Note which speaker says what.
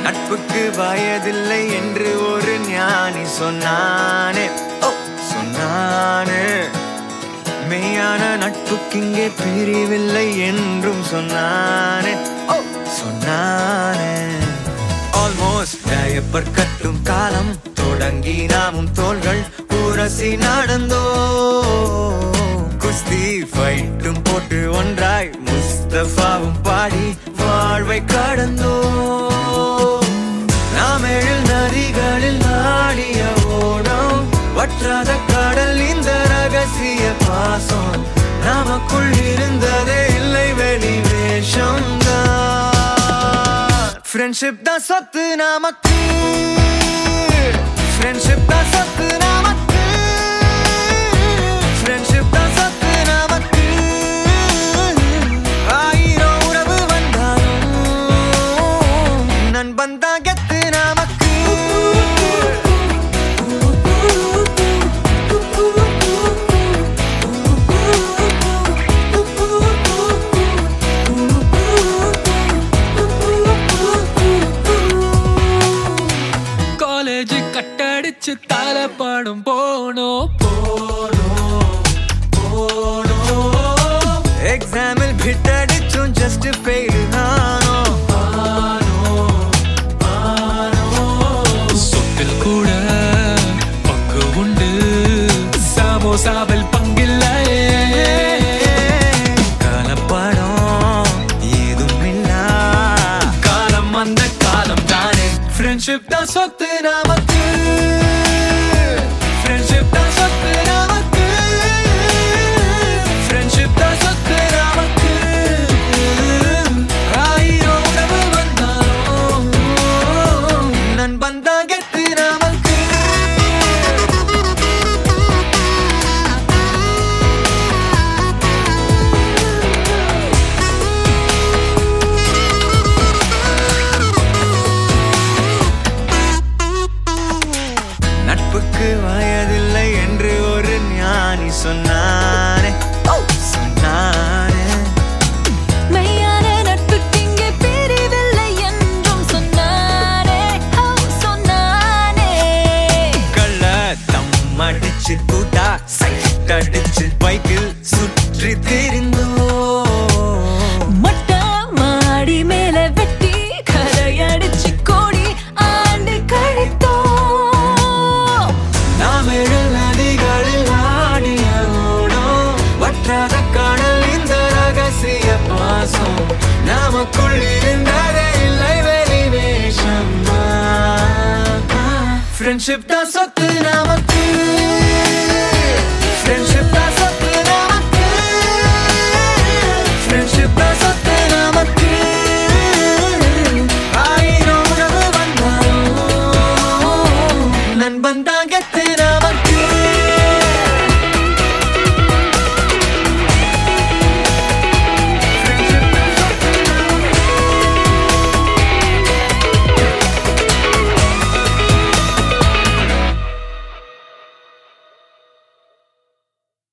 Speaker 1: நட்புக்கு வயதில்லை என்று ஒரு ஞானி சொன்னானே, சொன்னானே. மெய்யான நட்புக்கிங்கே பிரிவில்லை என்றும் சொன்னானே, சொன்னானே. ஆல்மோஸ்ட் டயப்பர் கட்டும் காலம் தொடங்கி நாமும் தோள்கள் உரசி நடந்தோ, குஸ்தி ஃபைட்டும் போட்டு ஒன்றாய் முஸ்தபாவும் பாடி வாழ்வை கடந்தோ. நாம் எழில் நதிகளில் நாடிய ஓடம், வற்றாத கடல் இந்த ரகசிய பாசம். நமக்குள் இருந்ததே இல்லை வெளி வேஷம் தான். ஃப்ரெண்ட்ஷிப் தான் சொத்து நமக்கு, ஃப்ரெண்ட்ஷிப் தான் சொத்து நமக்கு, ஃப்ரெண்ட்ஷிப் தான் சொத்து நமக்கு. ஆயிரம் உறவு வந்தாலும் நண்பன் தான் கெத்து நமக்கு.
Speaker 2: காலேஜ் கட்டடிச்சு தலைப்படும் போனோம்,
Speaker 1: எக்ஸாமில் பிட்டடிச்சும் ஜஸ்ட் ஃபெயில் நானோ.
Speaker 2: சொத்தில் கூட பங்கு உண்டு, சமோசாவில் பங்கில்லை.
Speaker 1: காலப்படம் ஏதும் இல்லா
Speaker 2: காலம் அந்த காலம் தானே. ஃப்ரெண்ட்ஷிப் தான் சொத்து நமக்கு, ஃப்ரெண்ட்ஷிப் தான் சொத்து நமக்கு, ஃப்ரெண்ட்ஷிப் தான் சொத்து நமக்கு. ஆயிரம் உறவு வந்தாலும்
Speaker 1: நண்பன் தான் கெத்து நமக்கு. நட்புக்கு வயதில்லை என்று ஒரு ஞானி சொன்னானே, சொன்னானே.
Speaker 3: மெய்யான நட்புக்கு இங்கே பிரிவில்லை என்றும் சொன்னானே, சொன்னானே.
Speaker 1: கள்ள தம் அடிச்சு கூட்டா சைட் அடிச்சு பைக்கில் சுற்றி திரிந்தோ,
Speaker 3: மொட்டை மாடி மேல வெட்டி கரையடிச்சு கோடி ஆண்டு கழித்தோம்.
Speaker 1: நாம் எழில் நதிகளில் ஆடிய ஓடம், வற்றாத கடல் இந்த ரகசிய பாசம். நமக்குள் இருந்ததே இல்லை வெளி வேஷம். ஃப்ரெண்ட்ஷிப் தான் சொத்து நமக்கு.